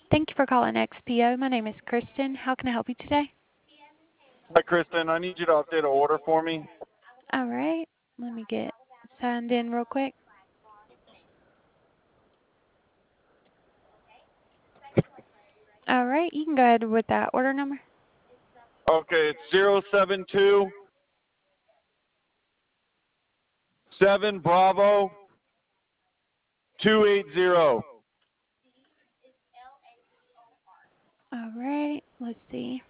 Thank you for calling XPO. My name is Kristen. How can I help you today? Hi, Kristen. I need you to update an order for me. All right. Let me get signed in real quick. All right. You can go ahead with that order number. Okay, it's 072 7 Bravo 280. All right. Let's see.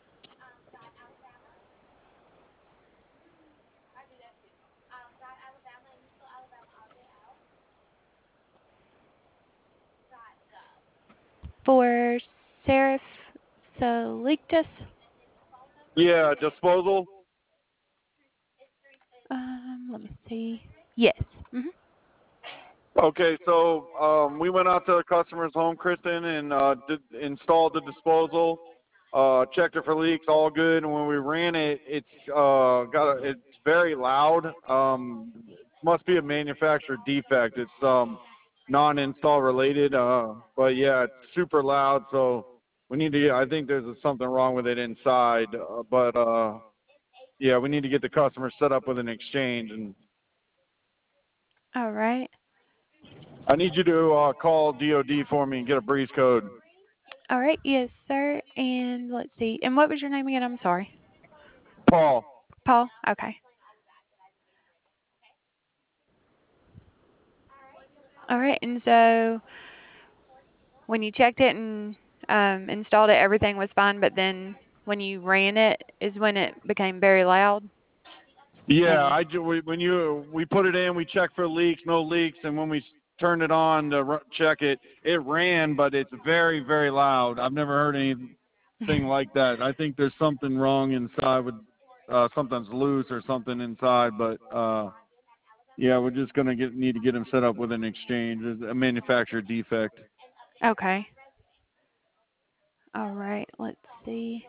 For Seraph Selectus. Yeah, disposal. Let me see. Yes. Okay, so we went out to the customer's home, Kristen, and installed the disposal. Checked it for leaks, all good. And when we ran it, it's very loud. Must be a manufacturer defect. It's non-install related. But yeah, it's super loud. So we need to. I think there's something wrong with it inside. Yeah, we need to get the customer set up with an exchange, and All right. I need you to call DOD for me and get a breeze code. All right. Yes, sir. And let's see. And what was your name again? I'm sorry. Paul. Paul. Okay. All right. And so when you checked it and installed it, everything was fine. But then when you ran it, is when it became very loud. Yeah, And we put it in, we checked for leaks, no leaks, and when we turned it on to check it, it ran, but it's very, very loud. I've never heard anything like that. I think there's something wrong inside with something's loose or something inside, but yeah, we're just gonna need to get them set up with an exchange. It's a manufacturer defect. okay. All right. Let's see.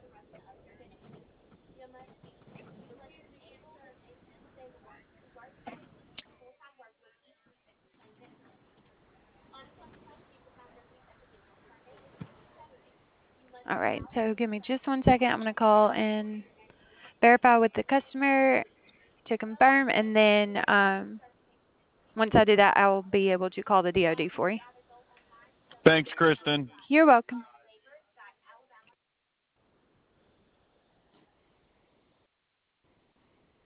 All right. So give me just one second. I'm going to call and verify with the customer to confirm, and then once I do that, I will be able to call the DOD for you. Thanks, Kristen. You're welcome.